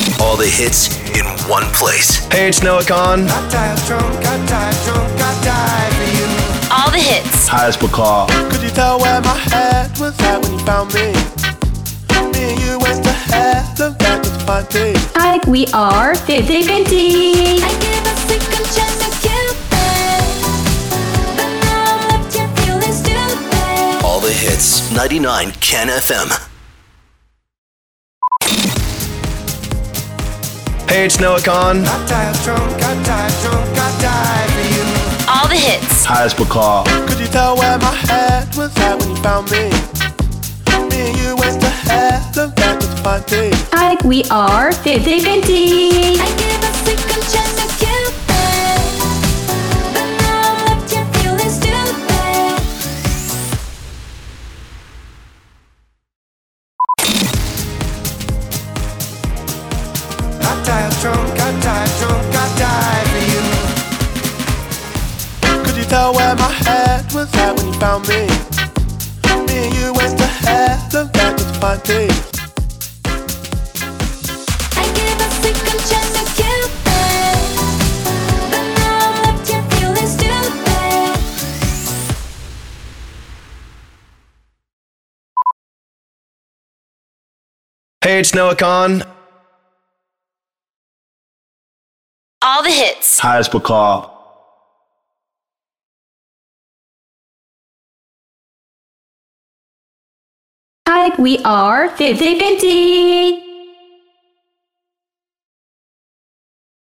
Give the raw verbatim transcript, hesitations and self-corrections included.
All the hits in one place. Hey, it's Noah Khan. All the hits. Hi, it's McCall. Could you tell where my head was at when you found me? Me and you went to hell and back to find me. Hi, we are Fizzy Fenty. I gave a second chance to Cupid, but now I'm left here feeling stupid. All the hits. ninety-nine Ken F M. Hey, it's Noah Khan. Got tired drunk, got tired drunk, got tired for you. All the hits. Hi, it's McCall. Could you tell where my head was at when you found me? Me and you went to hell and back to find me. Hi, we are Fizzy Fenty. I gave a second chance to Cupid, but now I'm left here feeling stupid. Got tired drunk, got tired drunk, got tired for you. Could you tell where my head was at when you found me? Me and you went to hell and back to find me. I gave a second chance to Cupid, but now I'm left here feeling stupid. Hey, it's Noah Khan. All the hits. Hi, it's McCall. Hi, we are Fizzy Fenty.